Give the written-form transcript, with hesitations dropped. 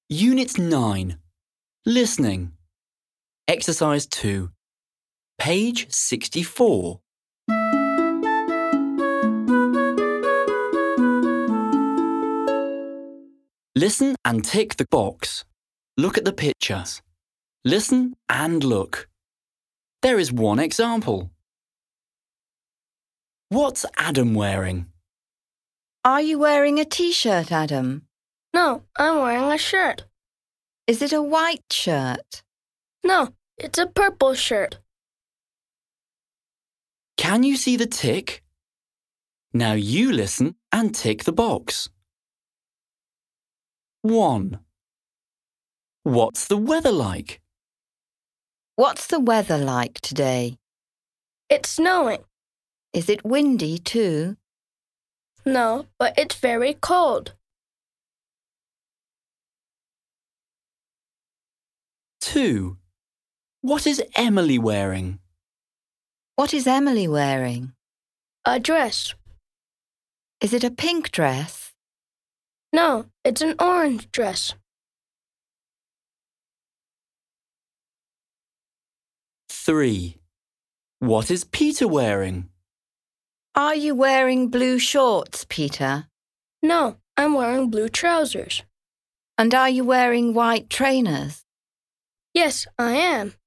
Unit 9. Listening. Exercise 2. Page 64. Listen and tick the box. Look at the pictures. Listen and look. There is one example. What's Adam wearing? Are you wearing a t-shirt, Adam? No, I'm wearing a shirt. Is it a white shirt? No, it's a purple shirt. Can you see the tick? Now you listen and tick the box. 1. What's the weather like? What's the weather like today? It's snowing. Is it windy too? No, but it's very cold. 2. What is Emily wearing? What is Emily wearing? A dress. Is it a pink dress? No, it's an orange dress. 3. What is Peter wearing? Are you wearing blue shorts, Peter? No, I'm wearing blue trousers. And are you wearing white trainers? Yes, I am.